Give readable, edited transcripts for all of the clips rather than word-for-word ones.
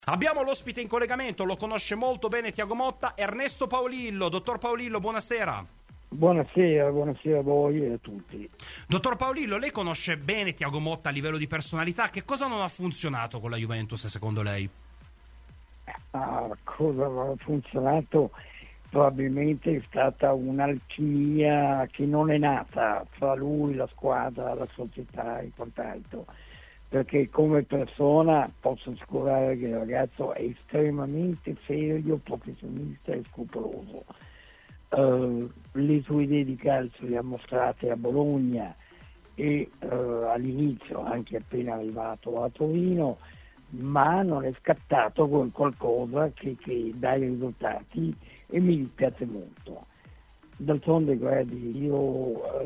Abbiamo l'ospite in collegamento, lo conosce molto bene Tiago Motta, Ernesto Paolillo. Dottor Paolillo, buonasera. Buonasera a voi e a tutti. Dottor Paolillo, lei conosce bene Tiago Motta a livello di personalità. Che cosa non ha funzionato con la Juventus, secondo lei? Cosa non ha funzionato? Probabilmente è stata un'alchimia che non è nata fra lui, la squadra, la società e quant'altro. Perché come persona posso assicurare che il ragazzo è estremamente serio, professionista e scrupoloso. Le sue idee di calcio le ha mostrate a Bologna e all'inizio, anche appena arrivato a Torino, ma non è scattato con qualcosa che dà i risultati e mi dispiace molto. D'altronde, guardi, io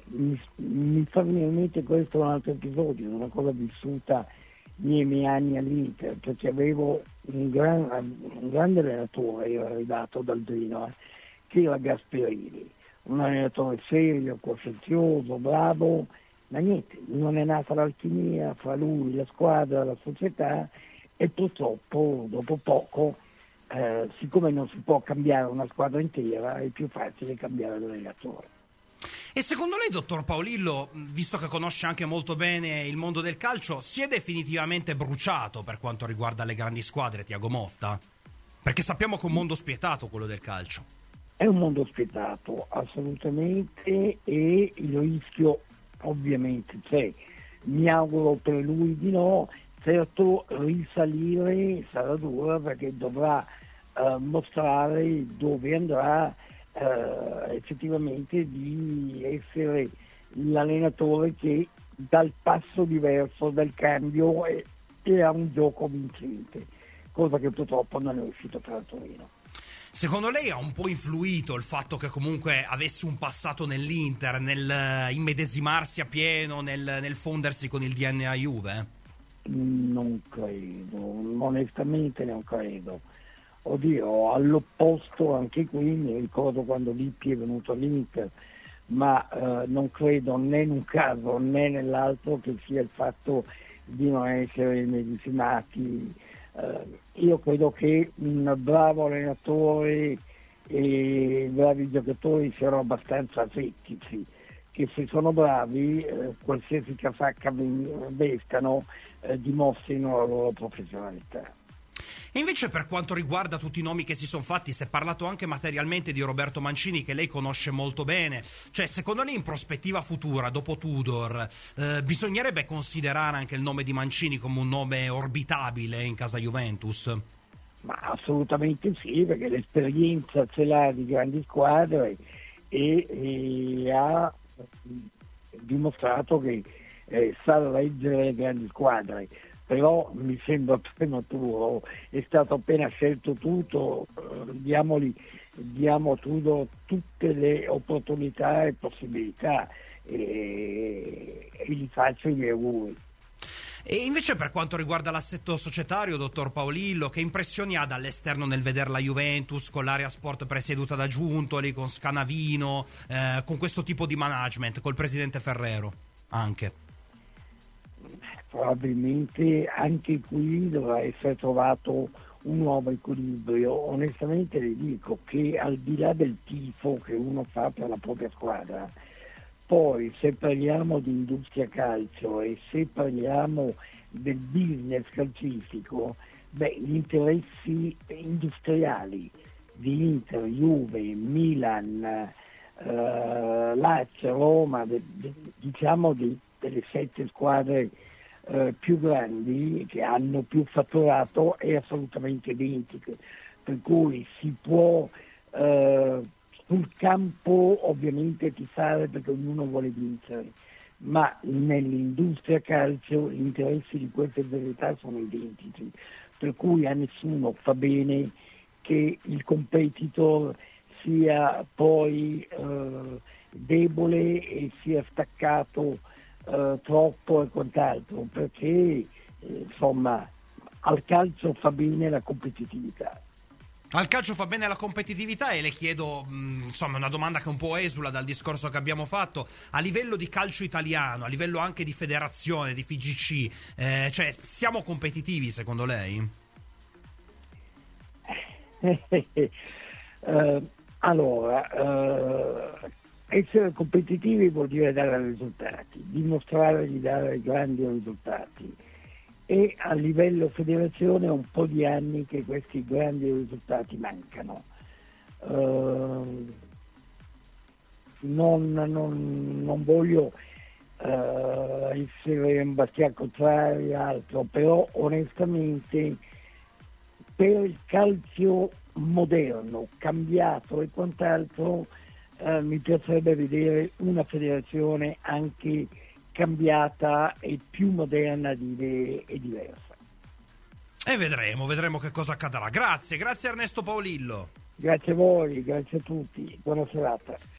mi fa venire in mente questo un altro episodio, una cosa vissuta nei miei anni all'Inter, perché avevo un grande allenatore, io ero arrivato dal Trino, che era Gasperini, un allenatore serio, coscienzioso, bravo, ma niente, non è nata l'alchimia fra lui, la squadra, la società, e purtroppo dopo poco, siccome non si può cambiare una squadra intera, è più facile cambiare l'allenatore. E secondo lei, dottor Paolillo, visto che conosce anche molto bene il mondo del calcio, si è definitivamente bruciato per quanto riguarda le grandi squadre, Tiago Motta? Perché sappiamo che è un mondo spietato quello del calcio. È un mondo spietato, assolutamente, e il rischio ovviamente c'è. Mi auguro per lui di no. Certo, risalire sarà dura perché dovrà mostrare dove andrà effettivamente di essere l'allenatore che dà il passo diverso del cambio e ha un gioco vincente, cosa che purtroppo non è riuscito per Torino. Secondo lei ha un po' influito il fatto che comunque avesse un passato nell'Inter, nel immedesimarsi a pieno, nel fondersi con il DNA Juve? Non credo, onestamente non credo. Oddio, all'opposto anche qui mi ricordo quando Lippi è venuto all'Inter, ma non credo né in un caso né nell'altro che sia il fatto di non essere immedesimati. Io credo che un bravo allenatore e bravi giocatori siano abbastanza semplici, che se sono bravi, qualsiasi casacca vestano, dimostrino la loro professionalità. E invece per quanto riguarda tutti i nomi che si sono fatti, si è parlato anche materialmente di Roberto Mancini, che lei conosce molto bene. Cioè, secondo lei in prospettiva futura, dopo Tudor, bisognerebbe considerare anche il nome di Mancini come un nome orbitabile in casa Juventus? Ma assolutamente sì, perché l'esperienza ce l'ha di grandi squadre e ha dimostrato che sa reggere le grandi squadre. Però mi sembra prematuro, è stato appena scelto tutto, diamo Tudor tutte le opportunità e possibilità e gli faccio i miei auguri. E invece per quanto riguarda l'assetto societario, dottor Paolillo, che impressioni ha dall'esterno nel vedere la Juventus con l'area sport presieduta da Giuntoli, con Scanavino, con questo tipo di management, col presidente Ferrero anche? Probabilmente anche qui dovrà essere trovato un nuovo equilibrio. Onestamente le dico che al di là del tifo che uno fa per la propria squadra, poi se parliamo di industria calcio e se parliamo del business calcistico, gli interessi industriali di Inter, Juve, Milan, Lazio, Roma, diciamo delle 7 squadre più grandi che hanno più fatturato è assolutamente identiche, per cui si può sul campo ovviamente tifare perché ognuno vuole vincere, ma nell'industria calcio gli interessi di queste società sono identici, per cui a nessuno fa bene che il competitor sia poi debole e sia staccato troppo e quant'altro, perché insomma al calcio fa bene la competitività. Al calcio fa bene la competitività e le chiedo, insomma, una domanda che un po' esula dal discorso che abbiamo fatto, a livello di calcio italiano, a livello anche di federazione, di FIGC, cioè siamo competitivi secondo lei? Essere competitivi vuol dire dare risultati, dimostrare di dare grandi risultati, e a livello federazione è un po' di anni che questi grandi risultati mancano. Non voglio essere un bastian contrario e altro, però onestamente per il calcio moderno, cambiato e quant'altro, mi piacerebbe vedere una federazione anche cambiata e più moderna di idee e diversa. E vedremo che cosa accadrà. Grazie Ernesto Paolillo. Grazie a voi, grazie a tutti, buona serata.